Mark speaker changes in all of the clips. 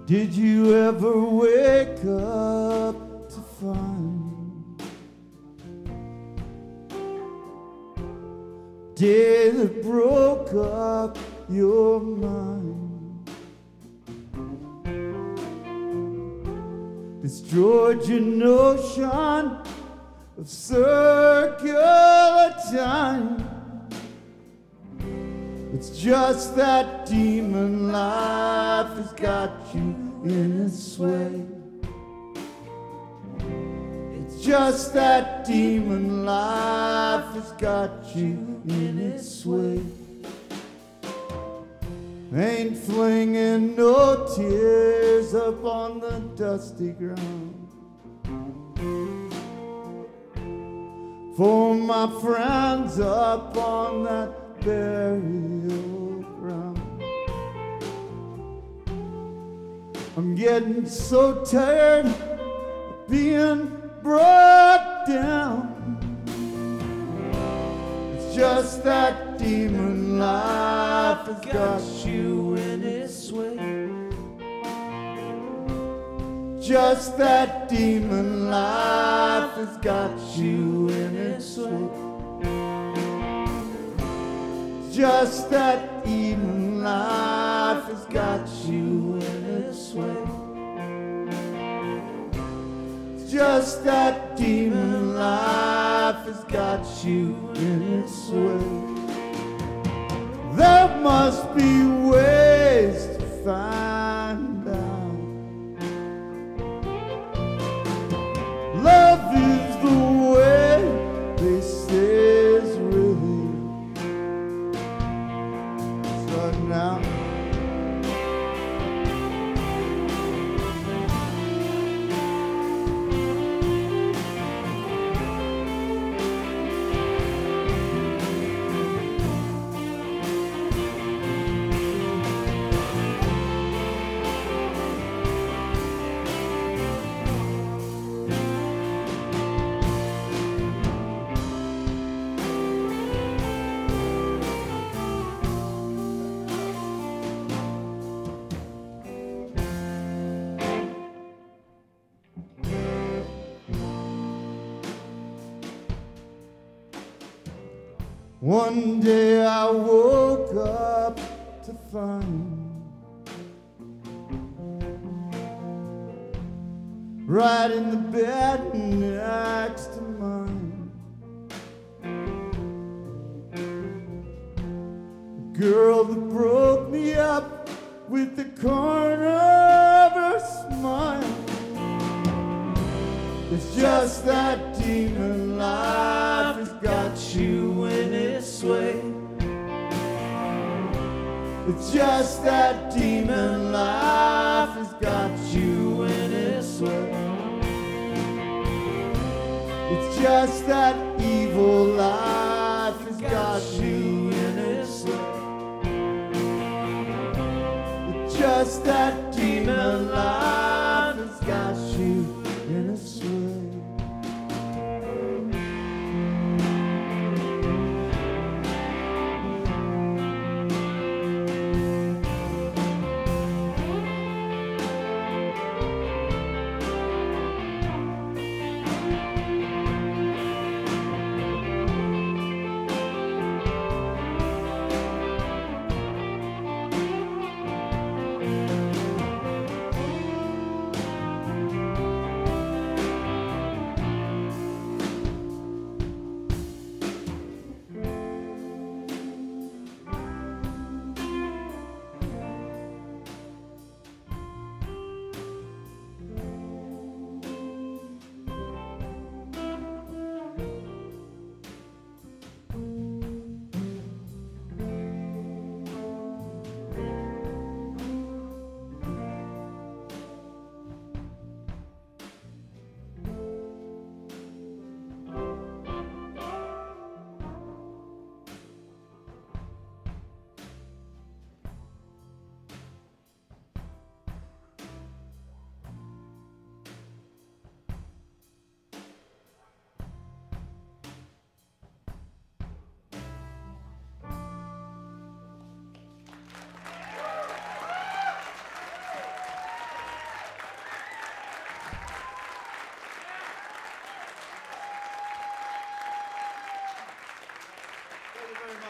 Speaker 1: Did you ever wake up to find day that broke up your mind, destroyed your notion of circular time? It's just that demon life has got you in its way. It's just that demon life has got you in its way. Ain't flinging no tears up on the dusty ground for my friends up on that burial ground. I'm getting so tired of being brought down. It's just that demon life has got you in its way. Just that demon life has got you in its way. Just that demon life has got you in its way. Just that demon life has got you in its way. There must be ways to find out. Love is the way they say is really. Now one day I woke up to find right in the bed next to mine a girl that broke me up with the corner of her smile. It's just that demon life has got you in its way. It's just that demon life has got you in its way. It's just that evil life has got you in its way. It's just that demon life has got you in its way.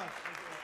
Speaker 1: much. Thank you.